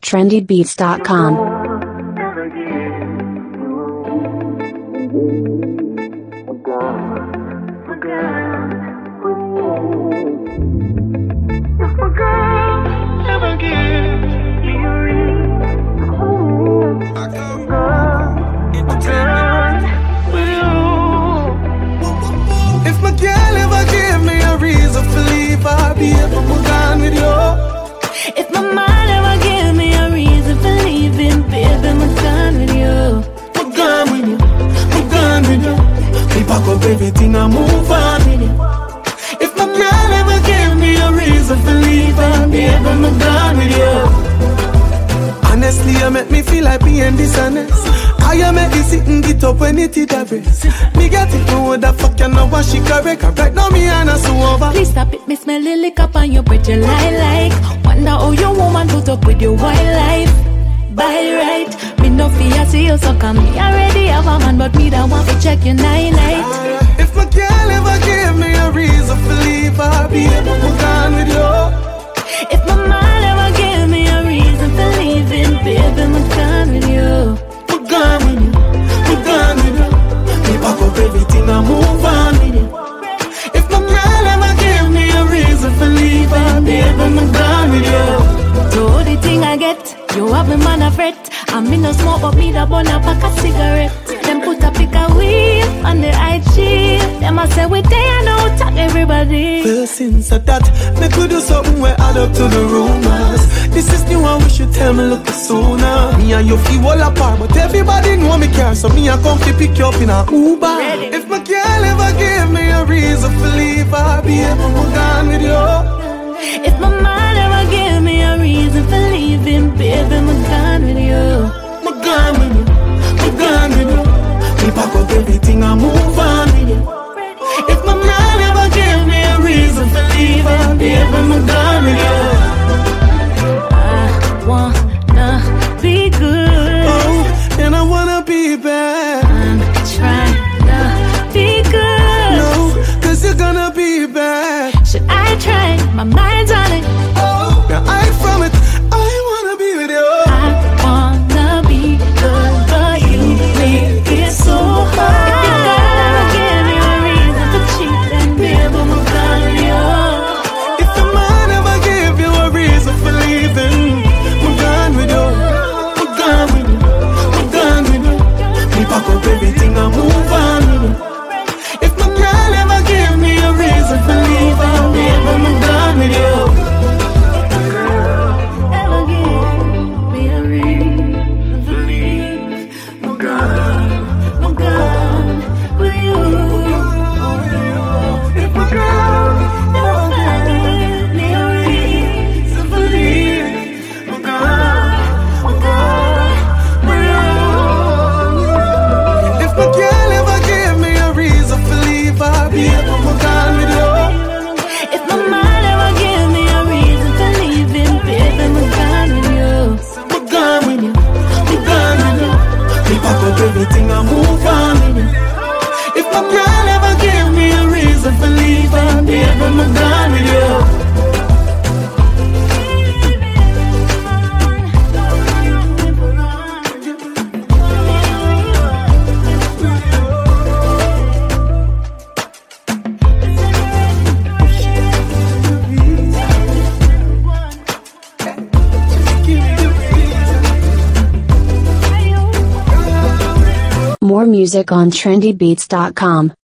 trendybeats.com. If my mind ever give me a reason for leaving, baby, I'm gone with you. I'm gone with you. I'm gone with you. We pack up everything and move on with you. If my girl ever give me a reason for leaving, baby, I'm gone with you. Honestly, you make me feel like being dishonest. How you make me sit and get up when it hit a breast? Me get it, know what the fuck you know what she correct. Right now me and her so over. Please stop it, me smell the lick up on your breath, you lie like. Wonder how your woman put up with your wildlife. By right, me no fear see you so come. Me already have a man, but me don't want to check your nightlight. If my girl ever give me a reason for leave, I'll be able to move on with you. If my mind ever give me a reason for leaving, baby, I'm gone with you. We're gone with you. We're gone with you. We pack up everything and move on with you. If my girl ever give me a reason for leaving, baby, I'm gone with you. So the thing I get, you have me man a fret. And me no smoke, but me da burn a pack of cigarette. Them put a pick of weed on the IG. Them a say we there now, talk everybody. Well, since that, me could do something we add up to the rumors. This is new and we should tell me look sooner. Me and you feel all apart, but everybody know me care. So me and come to pick you up in a Uber. Ready. If my girl ever give me a reason for leave, I'll be able to move on with you. If my mind ever give me a reason for leaving, baby, I'm gone with you. I'm gone with you. I'm gone with you. We pack up everything and move on with you. If my man ever give me a reason for leaving, baby, I'm gone with you. I wanna be good. Oh, and I wanna be bad. I'm trying to be good. No, cause you're gonna be bad. Should I try? My mind's on it. Oh, now I'm from it. I wanna be with you. I wanna be good, but you make it so hard. If your girl ever give me a reason to cheat, then baby, I'm gone with you. If your man ever give you a reason for leaving, I'm gone with you. I'm gone with you. I'm gone with you. We pack up everything and move on with you. If my girl ever give me a reason for leaving, baby, I'm gone with you. Ever give me a reason to leave, I'm gone with you. If my girl Ever give me a reason to leave, I'm gone with you. If my girl ever give me a reason for leave, I'll be able to move on with you. if my mind ever give me a reason for leaving, baby, I'm gone with you. We're gone with you. We're gone with you. We pack up everything and move on with you. If my girl ever give me a reason for leaving, baby, I'm gone with you. More music on trendybeats.com.